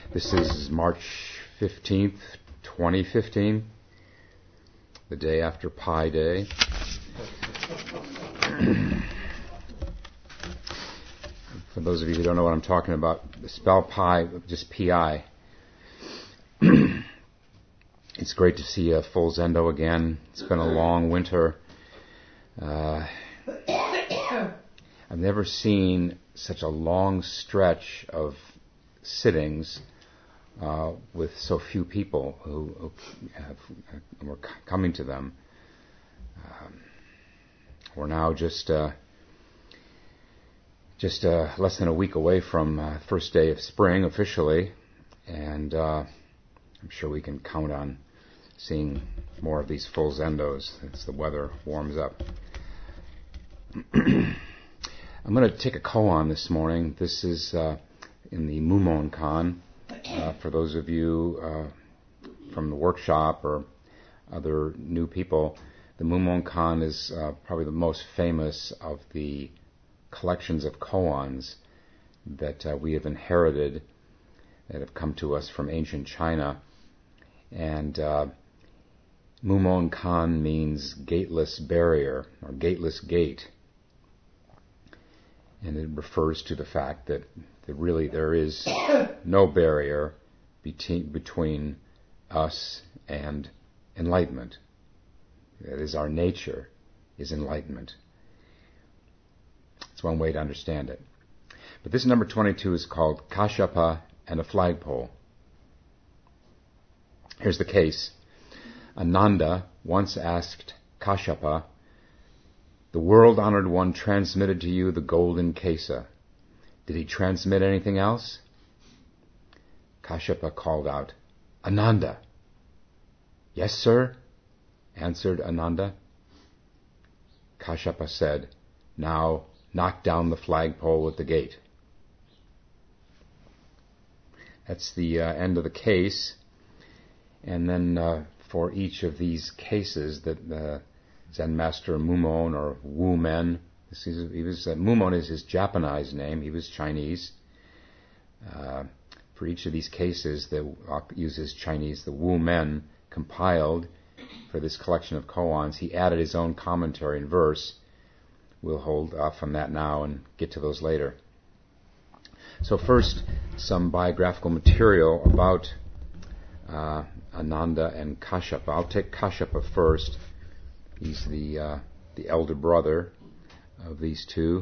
This is March 15th, 2015, the day after Pi Day. For those of you who don't know what I'm talking about, spell pi, just P-I. It's great to see a full Zendo again. It's been a long winter. I've never seen such a long stretch of sittings with so few people who were coming to them. We're now just less than a week away from first day of spring officially, and I'm sure we can count on seeing more of these full Zendos as the weather warms up. I'm going to take a koan this morning. This is in the Mumon Kan. For those of you from the workshop or other new people, the Mumon Kan is probably the most famous of the collections of koans that we have inherited, that have come to us from ancient China. And Mumon Kan means gateless barrier, or gateless gate. And it refers to the fact that really there is no barrier between us and enlightenment. That is, our nature is enlightenment. It's one way to understand it. But this number 22 is called Kashyapa and a Flagpole. Here's the case. Ananda once asked Kashyapa, "The world-honored one transmitted to you the golden kesa. Did he transmit anything else?" Kashyapa called out, "Ananda." "Yes, sir," answered Ananda. Kashyapa said, "Now knock down the flagpole at the gate." That's the end of the case. And then for each of these cases that Zen Master Mumon, or Wu Men, Mumon is his Japanese name, he was Chinese. For each of these cases that uses Chinese, the Wu Men compiled for this collection of koans, he added his own commentary and verse. We'll hold off on that now and get to those later. So first, some biographical material about Ananda and Kashyapa. I'll take Kashyapa first. He's the elder brother of these two.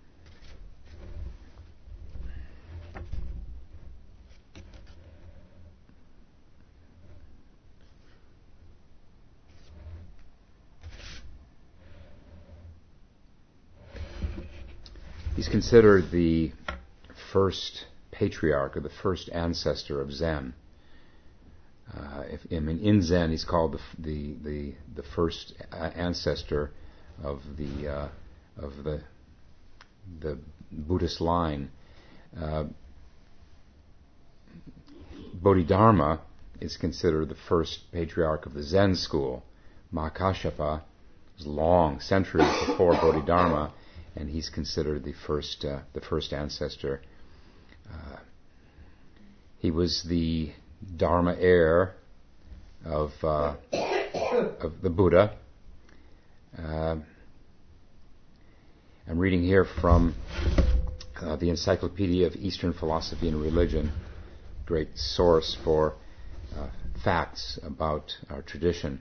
He's considered the first patriarch, or the first ancestor of Zen. In Zen, he's called the first ancestor of the Buddhist line. Bodhidharma is considered the first patriarch of the Zen school. Mahakashyapa was long, centuries before Bodhidharma, and he's considered the first ancestor. He was the Dharma heir of the Buddha. I'm reading here from the Encyclopedia of Eastern Philosophy and Religion, great source for facts about our tradition.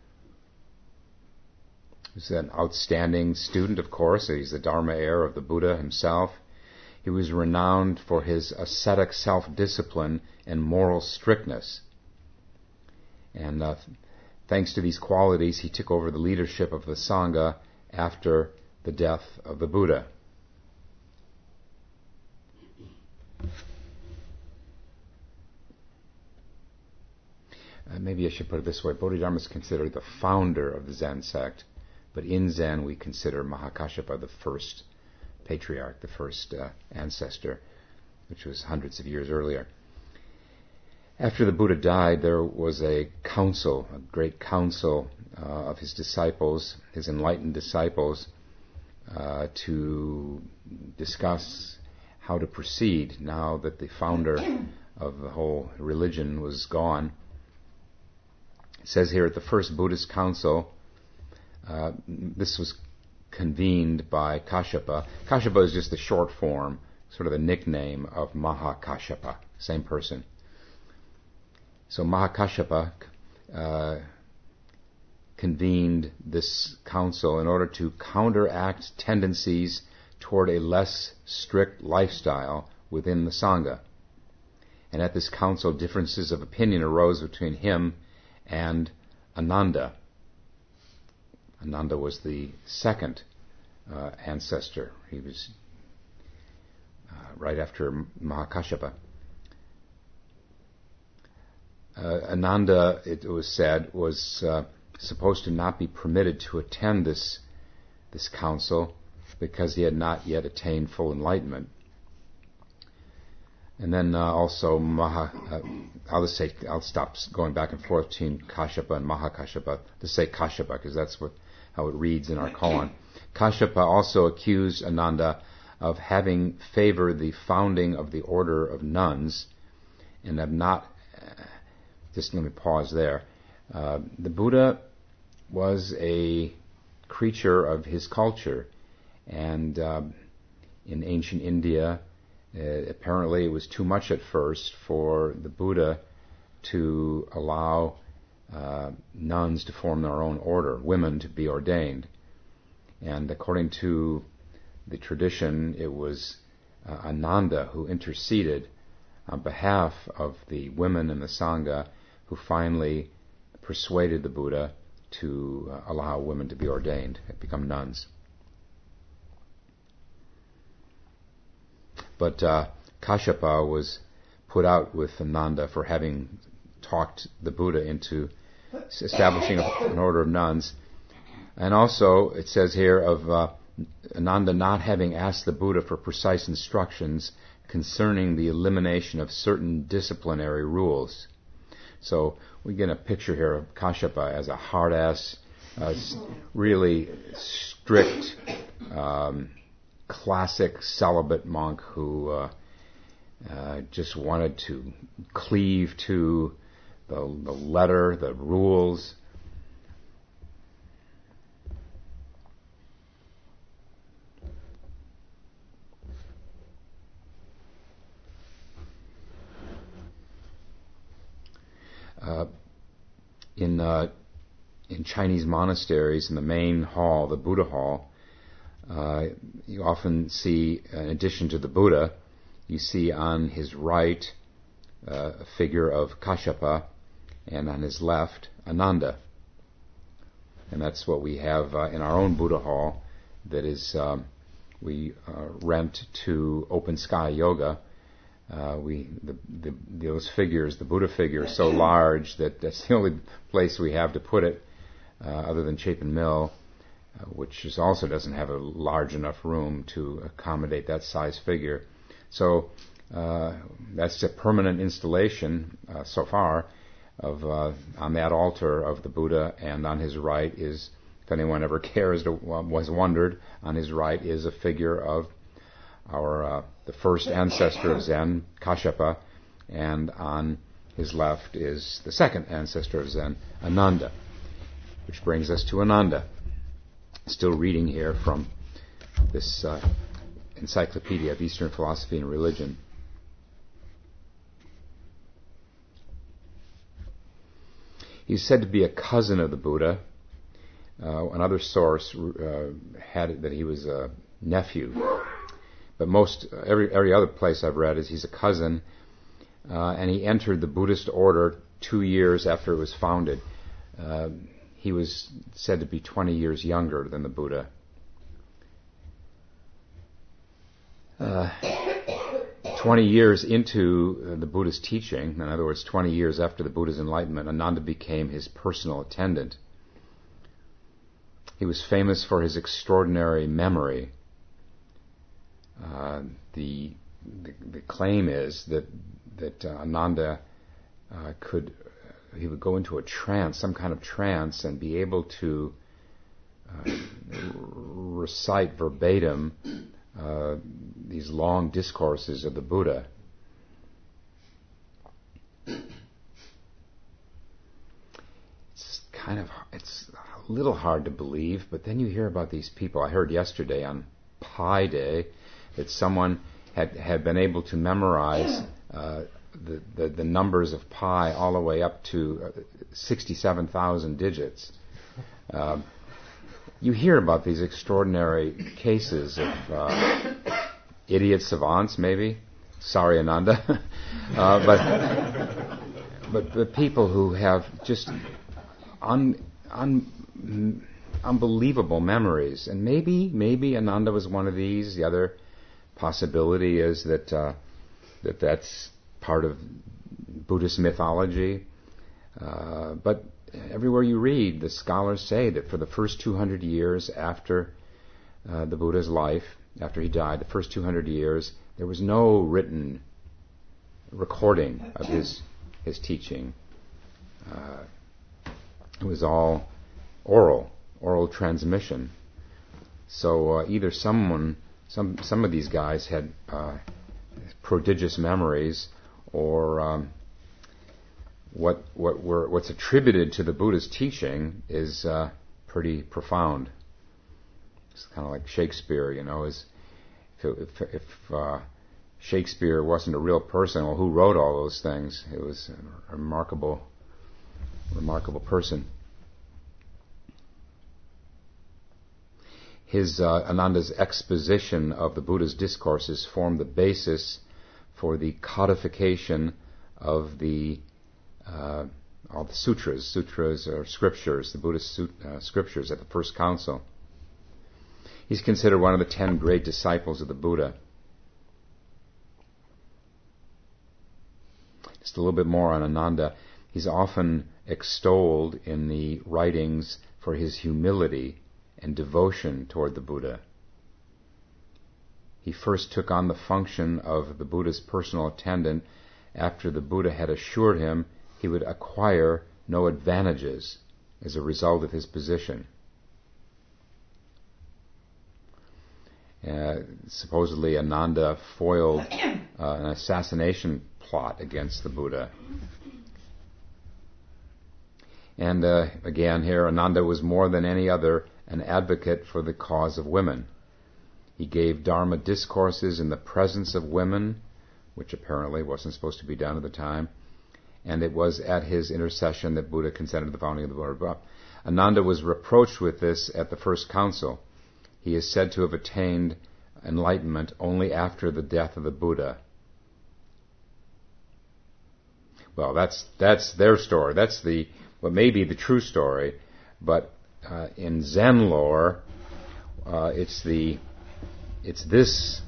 He's an outstanding student, of course. He's the Dharma heir of the Buddha himself. He was renowned for his ascetic self-discipline and moral strictness. And thanks to these qualities, he took over the leadership of the Sangha after the death of the Buddha. Maybe I should put it this way. Bodhidharma is considered the founder of the Zen sect, but in Zen we consider Mahakashyapa the first patriarch, the first ancestor, which was hundreds of years earlier. After the Buddha died, there was a council, a great council of his disciples, his enlightened disciples, to discuss how to proceed now that the founder of the whole religion was gone. It says here at the first Buddhist council, this was convened by Kashyapa. Kashyapa is just the short form, sort of the nickname of Mahakashyapa, same person. So Mahakashyapa convened this council in order to counteract tendencies toward a less strict lifestyle within the Sangha. And at this council, differences of opinion arose between him and Ananda. Ananda was the second ancestor. He was right after Mahakashyapa. Ananda, it was said, was supposed to not be permitted to attend this council because he had not yet attained full enlightenment. And then also I'll stop going back and forth between Kashyapa and Mahakashyapa to say Kashyapa because that's how it reads in our koan. Kashyapa also accused Ananda of having favored the founding of the order of nuns and of not. Just let me pause there. The Buddha was a creature of his culture, and in ancient India, apparently it was too much at first for the Buddha to allow nuns to form their own order, women to be ordained. And according to the tradition, it was Ananda who interceded on behalf of the women in the Sangha who finally persuaded the Buddha to allow women to be ordained and become nuns. But Kashyapa was put out with Ananda for having talked the Buddha into establishing an order of nuns. And also, it says here of Ananda not having asked the Buddha for precise instructions concerning the elimination of certain disciplinary rules. So we get a picture here of Kashyapa as a hard-ass, really strict, classic celibate monk who just wanted to cleave to the letter, the rules. In Chinese monasteries, in the main hall, the Buddha hall, you often see, in addition to the Buddha, you see on his right a figure of Kashyapa, and on his left, Ananda. And that's what we have in our own Buddha hall. That is, we rent to Open Sky Yoga. Those figures, the Buddha figure, is so large that that's the only place we have to put it, other than Chapin Mill, which also doesn't have a large enough room to accommodate that size figure. So that's a permanent installation so far of on that altar of the Buddha, and on his right is, if anyone ever cares to was wondered, on his right is a figure of our the first ancestor of Zen, Kashyapa, and on his left is the second ancestor of Zen, Ananda, which brings us to Ananda. Still reading here from this Encyclopedia of Eastern Philosophy and Religion. He's said to be a cousin of the Buddha. Another source had it that he was a nephew. But every other place I've read is he's a cousin, and he entered the Buddhist order 2 years after it was founded. He was said to be 20 years younger than the Buddha. 20 years into the Buddha's teaching, in other words, 20 years after the Buddha's enlightenment, Ananda became his personal attendant. He was famous for his extraordinary memory. The claim is that Ananda he would go into a trance, some kind of trance, and be able to recite verbatim these long discourses of the Buddha. it's a little hard to believe, but then you hear about these people. I heard yesterday on Pi Day that someone had been able to memorize the numbers of pi all the way up to 67,000 digits. You hear about these extraordinary cases of idiot savants, maybe. Sorry, Ananda. But the people who have just unbelievable memories. And maybe Ananda was one of these. The other possibility is that that's part of Buddhist mythology. But everywhere you read, the scholars say that for the first 200 years after the Buddha's life, after he died, the first 200 years, there was no written recording of his teaching. It was all oral transmission. So either some of these guys had prodigious memories, or what's attributed to the Buddha's teaching is pretty profound. It's kind of like Shakespeare, if Shakespeare wasn't a real person, well, who wrote all those things? It was a remarkable person. Ananda's exposition of the Buddha's discourses formed the basis for the codification of all the sutras. Sutras are scriptures, the Buddhist scriptures at the First Council. He's considered one of the 10 great disciples of the Buddha. Just a little bit more on Ananda. He's often extolled in the writings for his humility and devotion toward the Buddha. He first took on the function of the Buddha's personal attendant after the Buddha had assured him he would acquire no advantages as a result of his position. Supposedly Ananda foiled an assassination plot against the Buddha. And again here, Ananda was more than any other an advocate for the cause of women. He gave Dharma discourses in the presence of women, which apparently wasn't supposed to be done at the time, and it was at his intercession that Buddha consented to the founding of the Buddha. Ananda was reproached with this at the First Council. He is said to have attained enlightenment only after the death of the Buddha. Well, that's their story. That's what may be the true story, but in Zen lore, it's this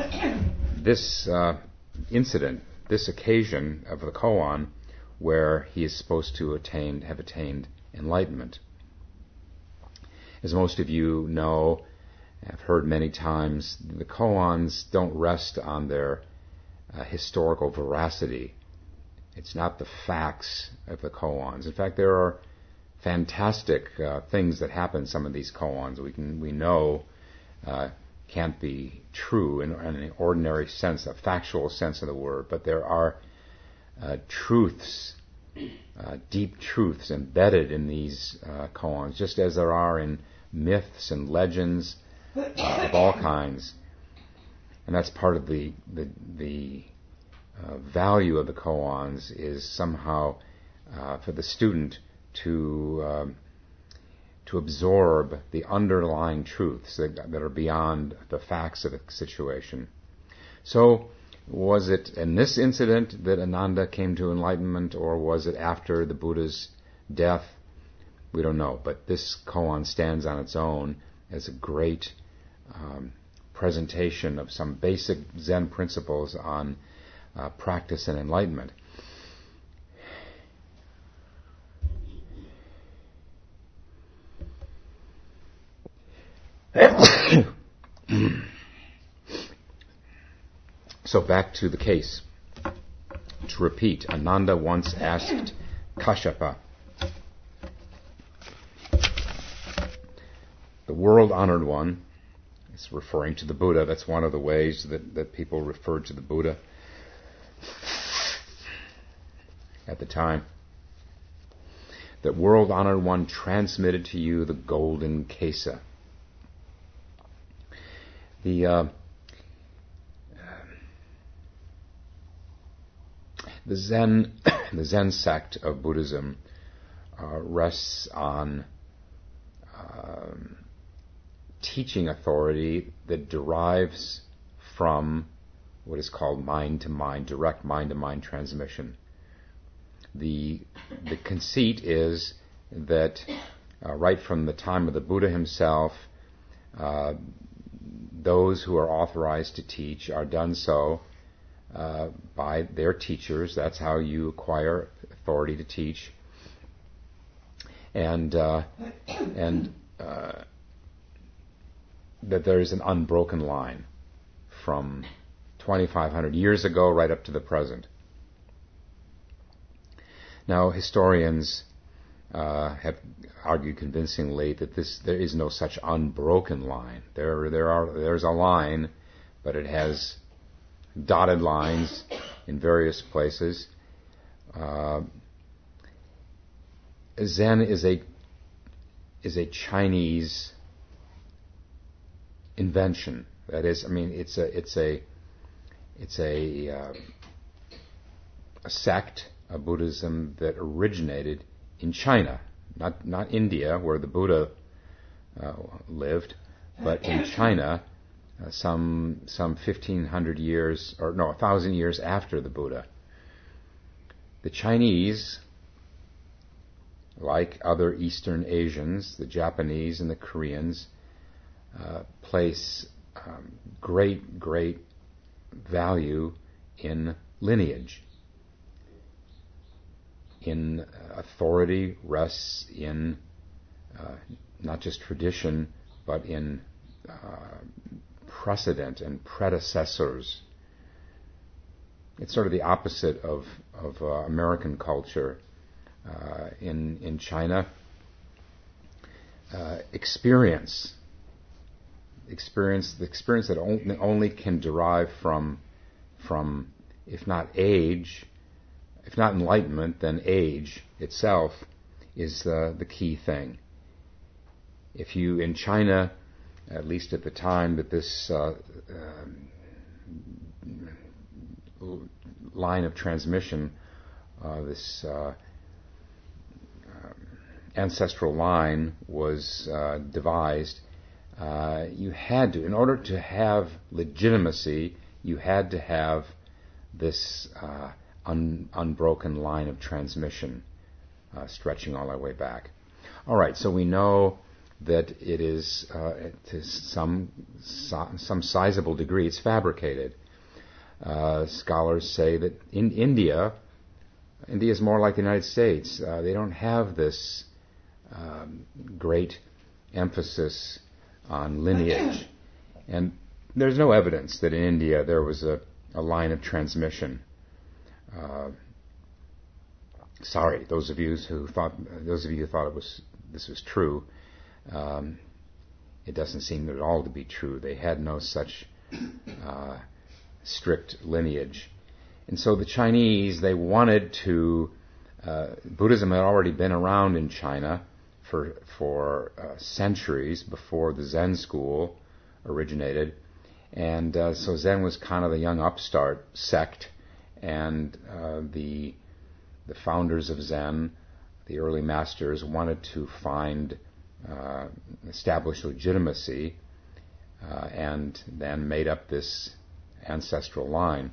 incident, this occasion of the koan, where he is supposed to have attained enlightenment. As most of you know, I've heard many times, the koans don't rest on their historical veracity. It's not the facts of the koans. In fact, there are fantastic things that happen in some of these koans we know can't be true in an ordinary sense, a factual sense of the word, but there are truths, deep truths embedded in these koans, just as there are in myths and legends of all kinds. And that's part of the value of the koans, is somehow for the student to absorb the underlying truths that are beyond the facts of the situation. So, was it in this incident that Ananda came to enlightenment, or was it after the Buddha's death? We don't know, but this koan stands on its own as a great presentation of some basic Zen principles on practice and enlightenment. So back to the case. To repeat, Ananda once asked Kashyapa, the world-honored one, it's referring to the Buddha, that's one of the ways that people referred to the Buddha at the time. that world-honored one transmitted to you the golden kesa. The Zen, the Zen sect of Buddhism rests on teaching authority that derives from what is called mind-to-mind, direct mind-to-mind transmission. The conceit is that right from the time of the Buddha himself, those who are authorized to teach are done so by their teachers. That's how you acquire authority to teach. And that there is an unbroken line from 2,500 years ago right up to the present. Now, historians have argued convincingly that there is no such unbroken line. There's a line, but it has dotted lines in various places. Zen is a Chinese invention. That is, I mean, it's a sect of Buddhism that originated in China, not India, where the Buddha lived, but in China, some 1,500 years, or no, 1,000 years after the Buddha. The Chinese, like other Eastern Asians, the Japanese and the Koreans, place great value in lineage. In authority rests in not just tradition, but in precedent and predecessors. It's sort of the opposite of American culture. In China, experience that only can derive from if not age, if not enlightenment, then age itself is the key thing. If you, in China, at least at the time that this line of transmission, this ancestral line was devised, you had to, in order to have legitimacy, you had to have this unbroken line of transmission stretching all the way back. All right, so we know that it is, to some sizable degree, it's fabricated. Scholars say that in India is more like the United States. They don't have this great emphasis on lineage. And there's no evidence that in India there was a line of transmission. Sorry, those of you who thought this was true. It doesn't seem at all to be true. They had no such strict lineage. And so the Chinese, they wanted to, Buddhism had already been around in China for centuries before the Zen school originated. And so Zen was kind of the young upstart sect, and the founders of Zen, the early masters, wanted to establish legitimacy, and then made up this ancestral line.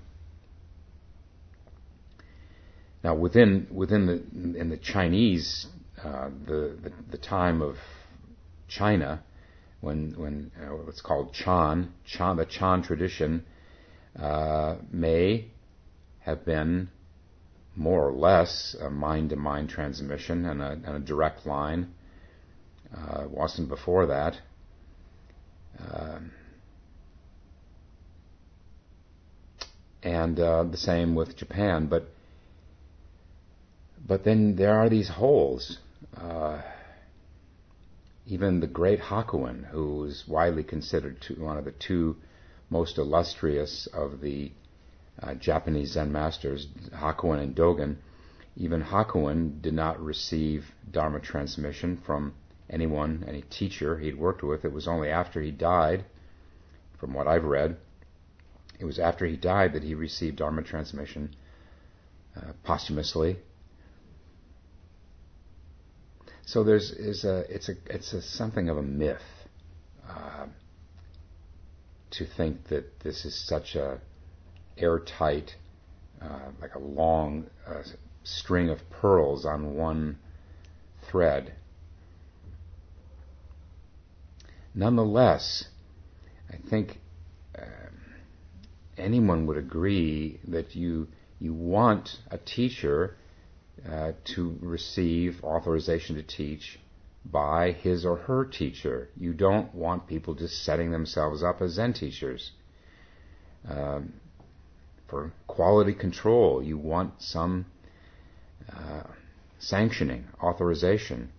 Now, within the Chinese, the time of China, when what's called Chan, the Chan tradition, may have been more or less a mind-to-mind transmission and a direct line. It wasn't before that. And the same with Japan, but then there are these holes. Even the great Hakuin, who is widely considered one of the two most illustrious of the Japanese Zen masters, Hakuin and Dogen, Even Hakuin did not receive Dharma transmission from anyone, any teacher he'd worked with. It was only after he died, from what I've read, it was after he died that he received Dharma transmission posthumously. So it's something of a myth to think that this is such a airtight, like a long string of pearls on one thread. Nonetheless, I think anyone would agree that you want a teacher to receive authorization to teach by his or her teacher. You don't want people just setting themselves up as Zen teachers. For quality control, you want some sanctioning, authorization.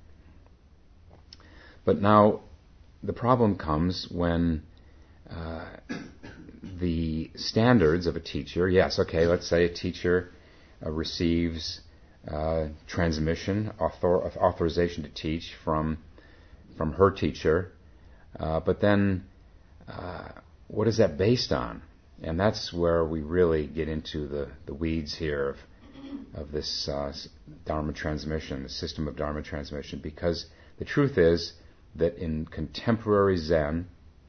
But now the problem comes when the standards of a teacher, yes, okay, let's say a teacher receives transmission, authorization to teach from her teacher, but then what is that based on? And that's where we really get into the weeds here of this Dharma transmission, the system of Dharma transmission, because the truth is that in contemporary Zen,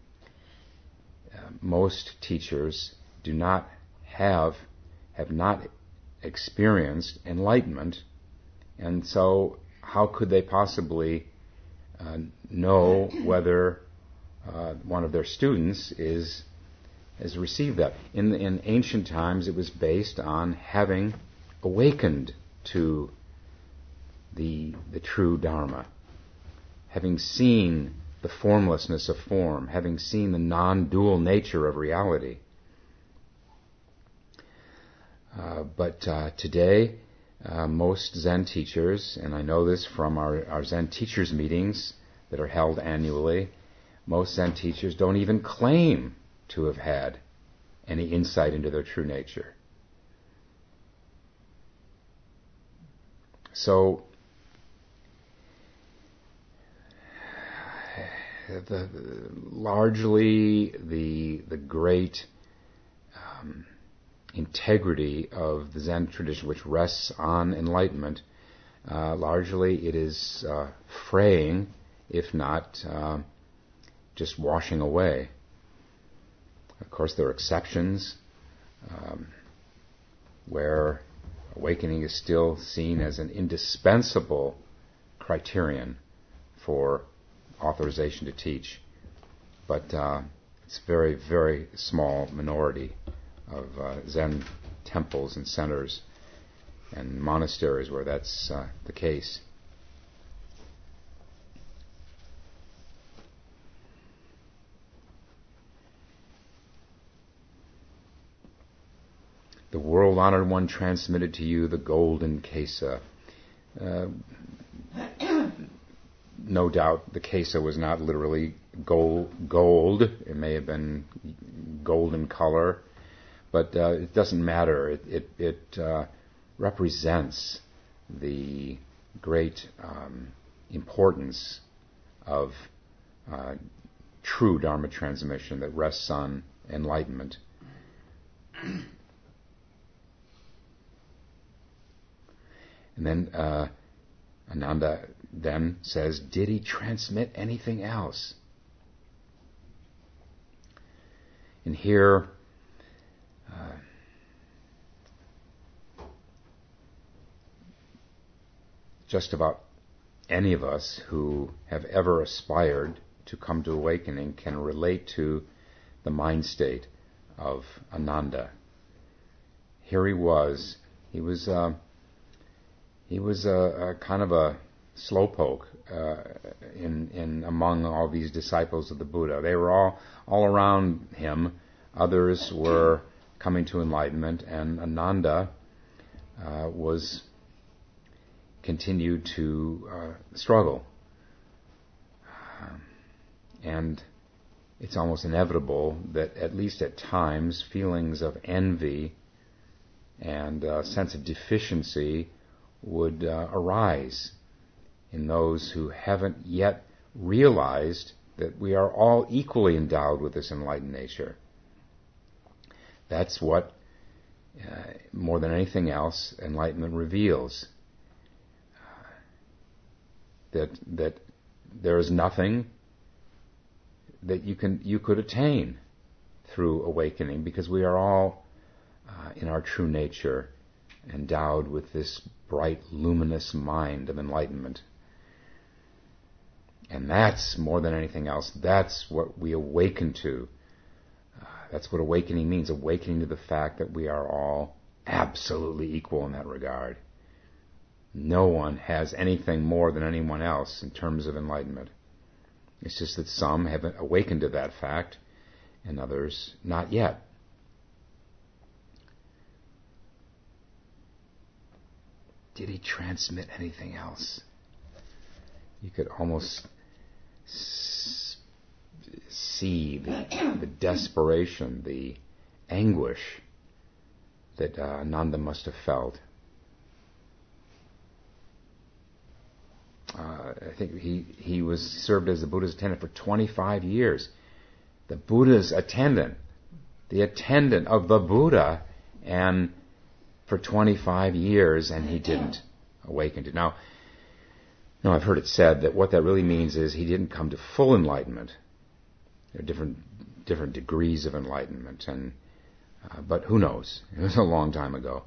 most teachers have not experienced enlightenment, and so how could they possibly know whether one of their students has received that? In ancient times, it was based on having awakened to the true Dharma, having seen the formlessness of form, having seen the non-dual nature of reality. But today, most Zen teachers, and I know this from our Zen teachers meetings that are held annually, most Zen teachers don't even claim to have had any insight into their true nature. So, largely the great integrity of the Zen tradition, which rests on enlightenment, largely it is fraying, if not just washing away. Of course, there are exceptions where awakening is still seen as an indispensable criterion for authorization to teach, but it's a very, very small minority of Zen temples and centers and monasteries where that's the case. The world-honored one transmitted to you the golden kesa. No doubt the kesa was not literally gold. It may have been golden color, but it doesn't matter. It represents the great importance of true Dharma transmission that rests on enlightenment. And then Ananda then says, did he transmit anything else? And here, just about any of us who have ever aspired to come to awakening can relate to the mind state of Ananda. Here he was a kind of a slowpoke in among all these disciples of the Buddha. They were all around him. Others were coming to enlightenment, and Ananda continued to struggle. And it's almost inevitable that at least at times feelings of envy and a sense of deficiency would arise in those who haven't yet realized that we are all equally endowed with this enlightened nature. That's what, more than anything else, enlightenment reveals. That there is nothing that you could attain through awakening, because we are all in our true nature endowed with this bright, luminous mind of enlightenment. And that's, more than anything else, that's what we awaken to. That's what awakening means, awakening to the fact that we are all absolutely equal in that regard. No one has anything more than anyone else in terms of enlightenment. It's just that some have awakened to that fact and others not yet. Did he transmit anything else? You could almost see the desperation, the anguish that Ananda must have felt. I think he was served as the Buddha's attendant for 25 years. The Buddha's attendant, the attendant of the Buddha, and for 25 years, and he didn't awaken to. Now, I've heard it said that what that really means is he didn't come to full enlightenment. There are different degrees of enlightenment, and but who knows? It was a long time ago.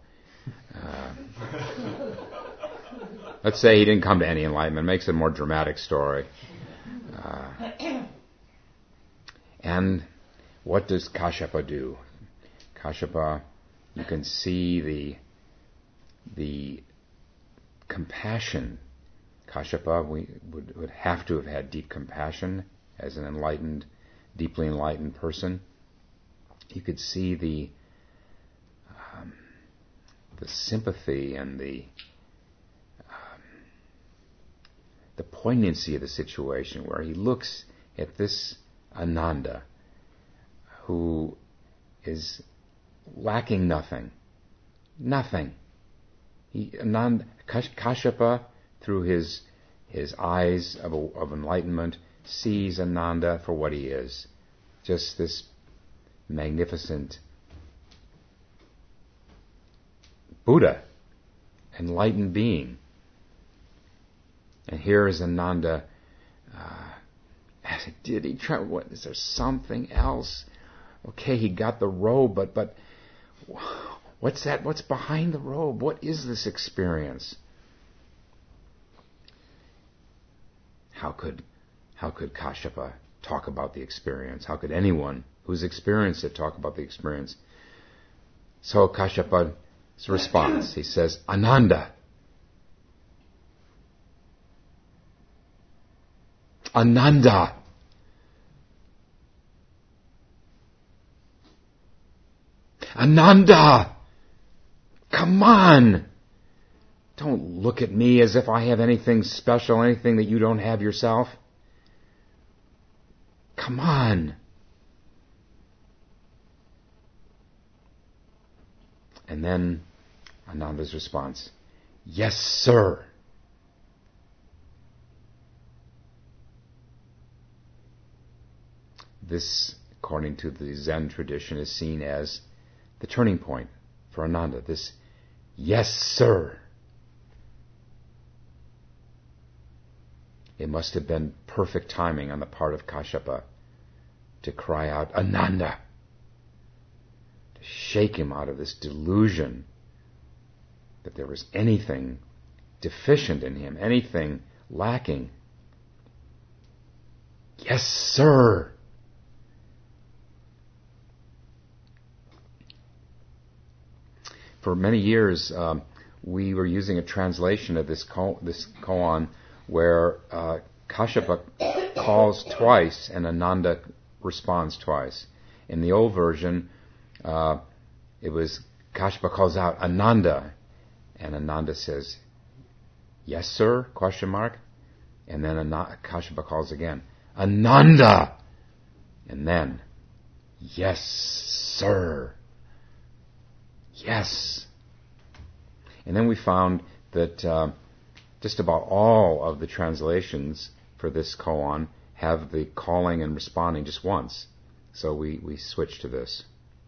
Let's say he didn't come to any enlightenment. It makes it a more dramatic story. And what does Kashyapa do? Kashyapa, you can see the compassion. Kashyapa would have to have had deep compassion as an enlightened, deeply enlightened person. You could see the sympathy and the poignancy of the situation, where he looks at this Ananda who is lacking nothing. Kashyapa, through his eyes of enlightenment, sees Ananda for what he is. Just this magnificent Buddha, enlightened being. And here is Ananda. Did he try? What is there? Something else? Okay, he got the robe, but what's that? What's behind the robe? What is this experience? How could Kashyapa talk about the experience? How could anyone who's experienced it talk about the experience? So Kashyapa's response, he says, Ananda. Ananda. Ananda. Come on. Don't look at me as if I have anything special, anything that you don't have yourself. Come on. And then Ananda's response, yes, sir. This, according to the Zen tradition, is seen as the turning point for Ananda. This, yes, sir. It must have been perfect timing on the part of Kashyapa to cry out, Ananda, to shake him out of this delusion that there was anything deficient in him, anything lacking. Yes, sir. For many years, we were using a translation of this koan where Kashyapa calls twice and Ananda responds twice. In the old version, it was Kashyapa calls out Ananda, and Ananda says, yes, sir, ? And then Kashyapa calls again, Ananda! And then, yes, sir. Yes. And then we found that just about all of the translations for this koan have the calling and responding just once. So we switch to this.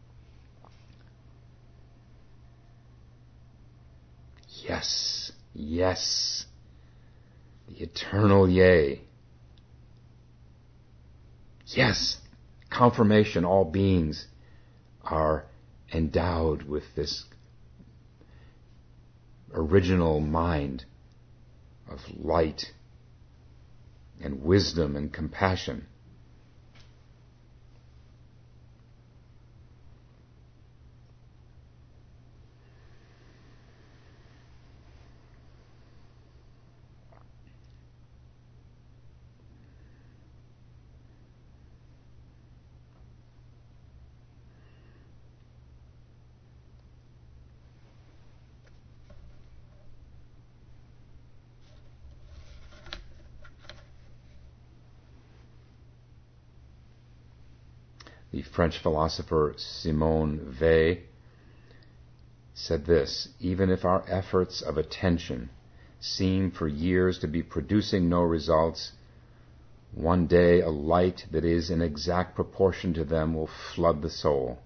Yes, yes, the eternal yea. Yes, confirmation, all beings are endowed with this original mind of light and wisdom and compassion. The French philosopher Simone Weil said this: even if our efforts of attention seem for years to be producing no results, one day a light that is in exact proportion to them will flood the soul.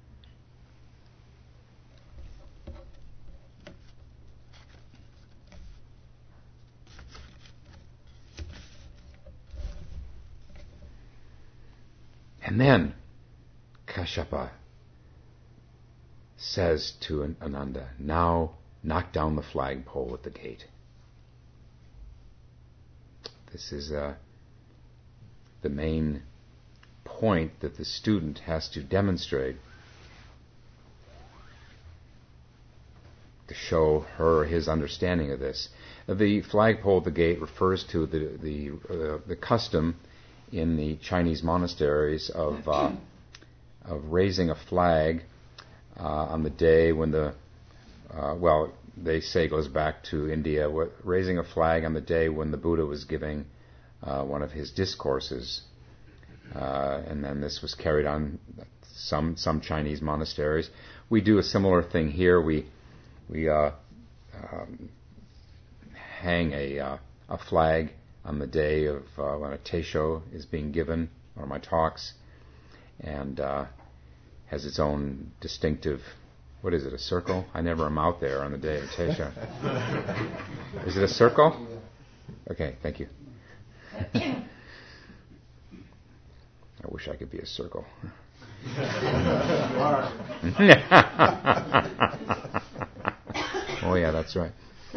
And then Kashyapa says to Ananda, now knock down the flagpole at the gate. This is the main point that the student has to demonstrate to show her his understanding of this. The flagpole at the gate refers to the custom in the Chinese monasteries of raising a flag on the day when they say it goes back to India, raising a flag on the day when the Buddha was giving one of his discourses. And then this was carried on some Chinese monasteries. We do a similar thing here. We hang a flag on the day of when a teisho is being given, or my talks, and has its own distinctive, what is it, a circle? I never am out there on the day of teisho. Is it a circle? Okay, thank you. I wish I could be a circle. Oh yeah, that's right.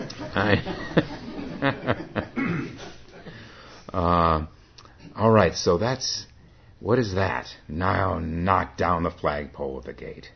All right, so what is that? Now knock down the flagpole at the gate.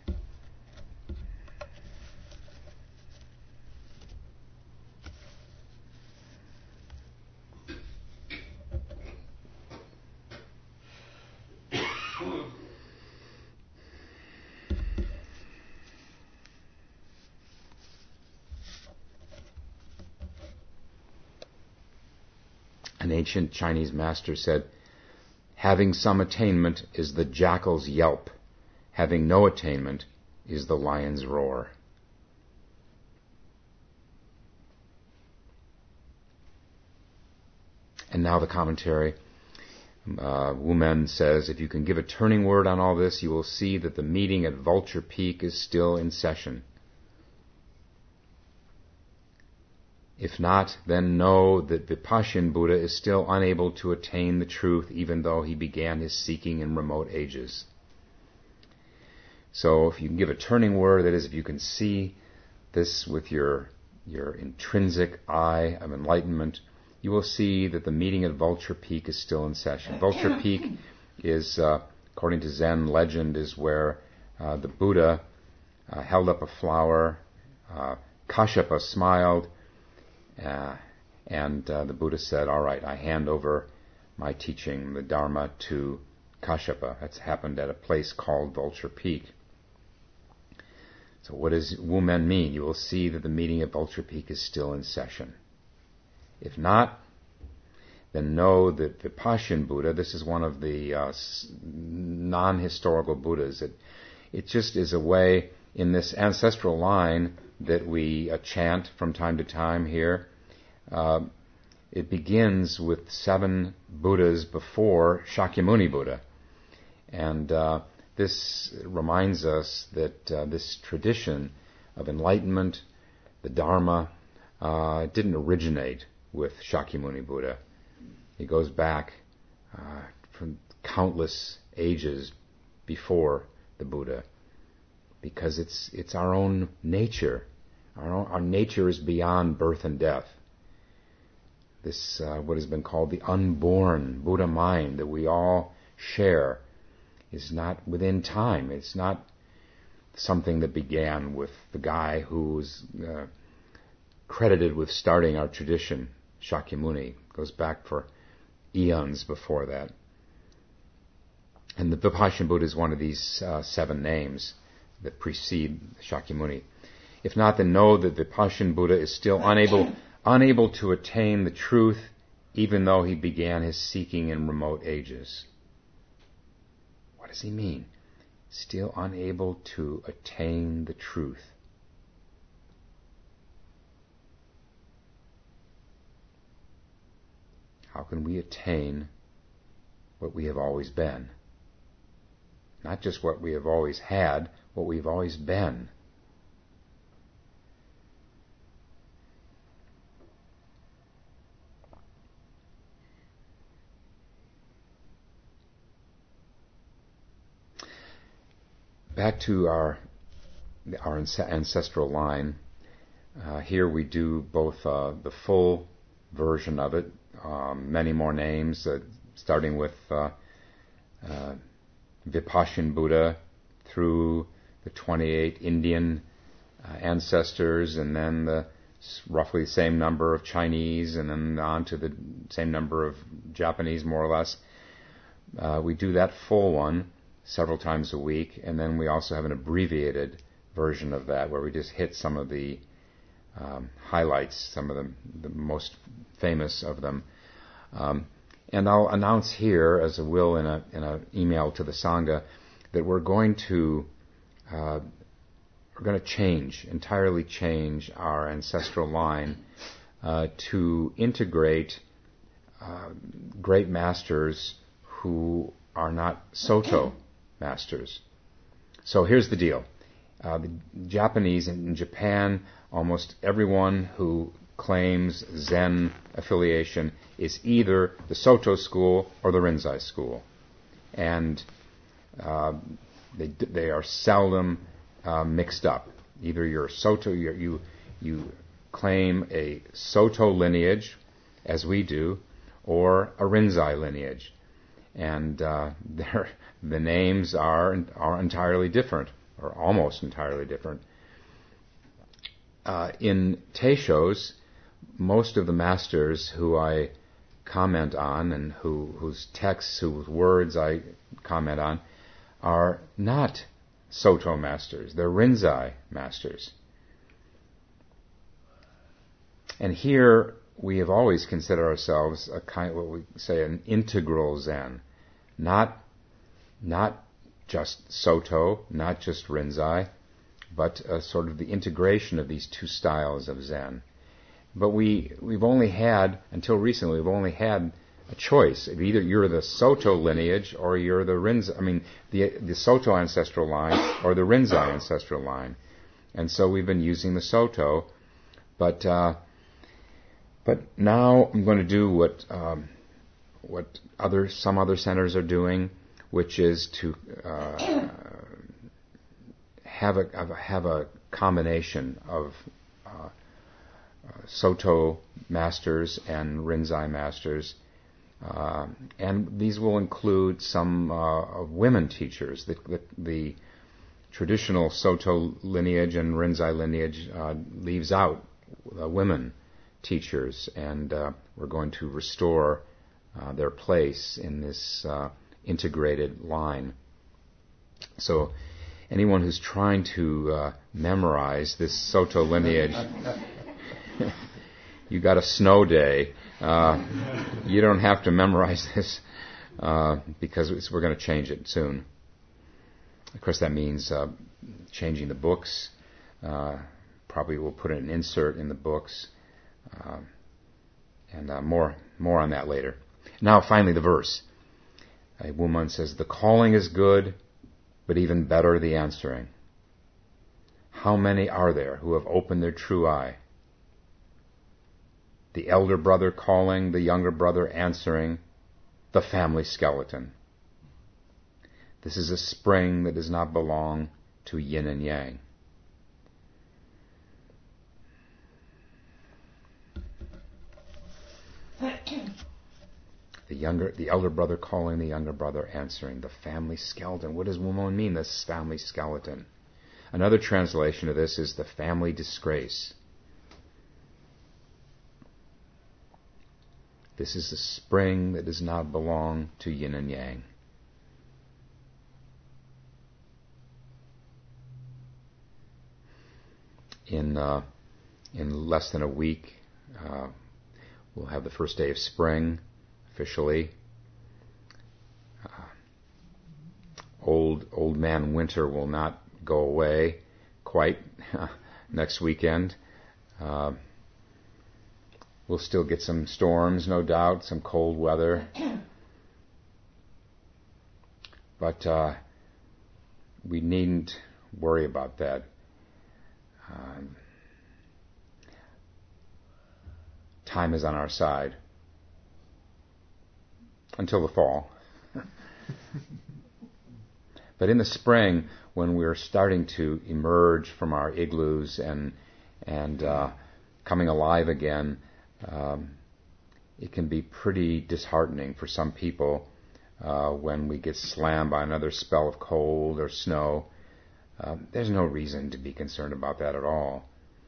An ancient Chinese master said, having some attainment is the jackal's yelp. Having no attainment is the lion's roar. And now the commentary. Wu Men says, if you can give a turning word on all this, you will see that the meeting at Vulture Peak is still in session. If not, then know that Vipassana Buddha is still unable to attain the truth, even though he began his seeking in remote ages. So if you can give a turning word, that is, if you can see this with your intrinsic eye of enlightenment, you will see that the meeting at Vulture Peak is still in session. Vulture Peak is, according to Zen legend, is where the Buddha held up a flower, Kashyapa smiled, and the Buddha said, all right, I hand over my teaching, the Dharma, to Kashyapa. That's happened at a place called Vulture Peak. So what does Wu Men mean? You will see that the meeting at Vulture Peak is still in session. If not, then know that Vipassana Buddha, this is one of the non-historical Buddhas. It just is a way in this ancestral line that we chant from time to time here, it begins with 7 Buddhas before Shakyamuni Buddha. And this reminds us that this tradition of enlightenment, the Dharma, didn't originate with Shakyamuni Buddha. It goes back from countless ages before the Buddha, because it's our own nature. Our nature is beyond birth and death. This, what has been called the unborn Buddha mind that we all share, is not within time. It's not something that began with the guy who was credited with starting our tradition, Shakyamuni. It goes back for eons before that. And the Vipassana Buddha is one of these 7 names that precede Shakyamuni. If not, then know that Vipassana Buddha is still unable to attain the truth, even though he began his seeking in remote ages. What does he mean? Still unable to attain the truth. How can we attain what we have always been? Not just what we have always had, what we've always been. Back to our ancestral line. Here we do both the full version of it, many more names, starting with Vipassana Buddha through the 28 Indian ancestors, and then the roughly the same number of Chinese, and then on to the same number of Japanese, more or less. We do that full one several times a week, and then we also have an abbreviated version of that where we just hit some of the highlights, some of the most famous of them. And I'll announce here, as I will in an email to the Sangha, that we're going to entirely change our ancestral line to integrate great masters who are not Soto masters. So here's the deal. The Japanese, in Japan, almost everyone who claims Zen affiliation is either the Soto school or the Rinzai school. And they are seldom mixed up. Either you're Soto, you claim a Soto lineage, as we do, or a Rinzai lineage. And the names are entirely different, or almost entirely different. In Teishos, most of the masters who I comment on and whose texts, whose words I comment on, are not Soto masters. They're Rinzai masters. And here we have always considered ourselves a kind, what we say, an integral Zen, not just Soto, not just Rinzai, but sort of the integration of these two styles of Zen. But we've only had, until recently, we've only had a choice. Either you're the Soto lineage or you're the Rinzai, the Soto ancestral line or the Rinzai ancestral line. And so we've been using the Soto, but now I'm going to do what some other centers are doing, which is to have a combination of Soto masters and Rinzai masters, and these will include some women teachers. The traditional Soto lineage and Rinzai lineage leaves out women teachers, and we're going to restore their place in this integrated line. So anyone who's trying to memorize this Soto lineage, you got a snow day. You don't have to memorize this because we're going to change it soon. Of course, that means changing the books, probably will put an insert in the books, and more on that later. Now, finally, the verse. A woman says, "The calling is good, but even better the answering. How many are there who have opened their true eye? The elder brother calling, the younger brother answering, the family skeleton. This is a spring that does not belong to yin and yang." The elder brother calling, the younger brother answering, the family skeleton. What does Wumon mean, this family skeleton? Another translation of this is the family disgrace. This is the spring that does not belong to yin and yang. In less than a week, we'll have the first day of spring, officially. Old man winter will not go away quite next weekend. We'll still get some storms, no doubt, some cold weather. But we needn't worry about that. Time is on our side until the fall. But in the spring, when we're starting to emerge from our igloos and coming alive again, it can be pretty disheartening for some people when we get slammed by another spell of cold or snow. There's no reason to be concerned about that at all.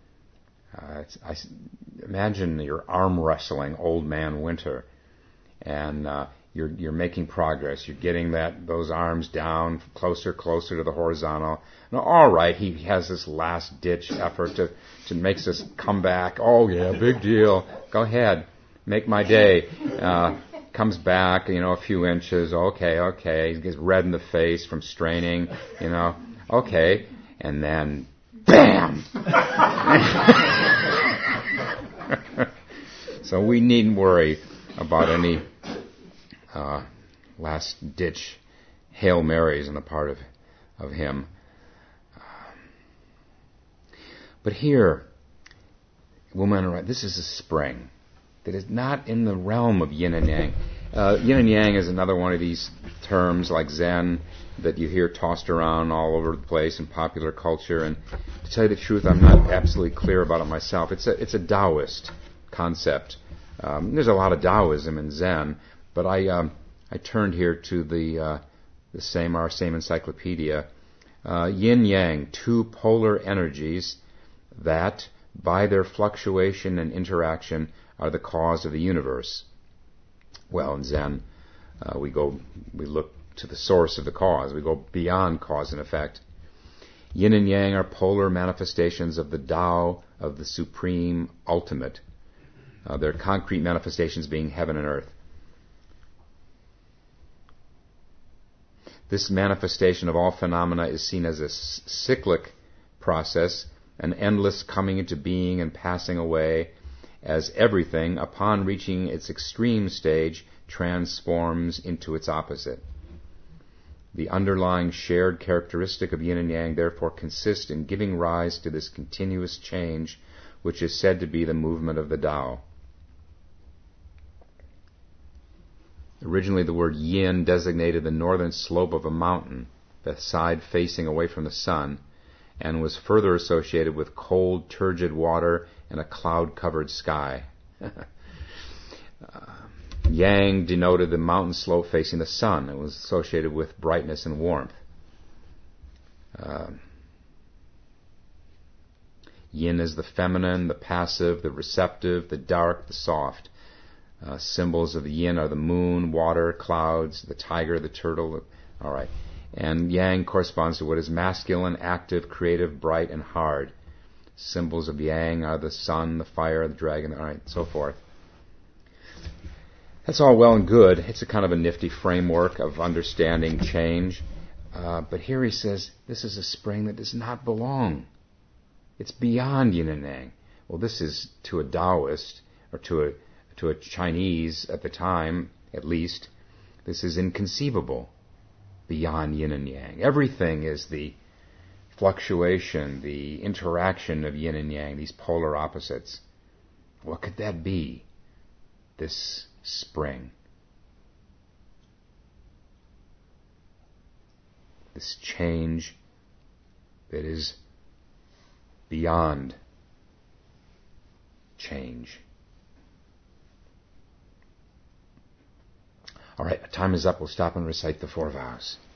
Imagine you're arm wrestling old man winter, and you're making progress. You're getting those arms down closer to the horizontal. Now, all right, he has this last ditch effort to make us come back. Oh yeah, big deal. Go ahead, make my day. Comes back, a few inches. Okay. He gets red in the face from straining. Okay, and then bam. So we needn't worry about any last-ditch Hail Marys on the part of him. But here, woman, this is a spring that is not in the realm of yin and yang. Yin and yang is another one of these terms like Zen that you hear tossed around all over the place in popular culture. And to tell you the truth, I'm not absolutely clear about it myself. It's a Taoist concept. There's a lot of Taoism in Zen, but I turned here to our same encyclopedia. Yin yang, two polar energies that, by their fluctuation and interaction, are the cause of the universe. Well, in Zen, we look to the source of the cause. We go beyond cause and effect. Yin and yang are polar manifestations of the Tao, of the supreme ultimate. Their concrete manifestations being heaven and earth. This manifestation of all phenomena is seen as a cyclic process, an endless coming into being and passing away, as everything, upon reaching its extreme stage, transforms into its opposite. The underlying shared characteristic of yin and yang therefore consists in giving rise to this continuous change, which is said to be the movement of the Tao. Originally, the word yin designated the northern slope of a mountain, the side facing away from the sun, and was further associated with cold, turgid water and a cloud-covered sky. Yang denoted the mountain slope facing the sun. It was associated with brightness and warmth. Yin is the feminine, the passive, the receptive, the dark, the soft. Symbols of the yin are the moon, water, clouds, the tiger, the turtle. All right. And yang corresponds to what is masculine, active, creative, bright, and hard. Symbols of yang are the sun, the fire, the dragon, all right, so forth. That's all well and good. It's a kind of a nifty framework of understanding change. But here he says, this is a spring that does not belong. It's beyond yin and yang. Well, this is, to a Taoist, or to a Chinese at the time, at least, this is inconceivable. Beyond yin and yang. Everything is the fluctuation, the interaction of yin and yang, these polar opposites. What could that be this spring? This change that is beyond change. All right, time is up. We'll stop and recite the 4 vows.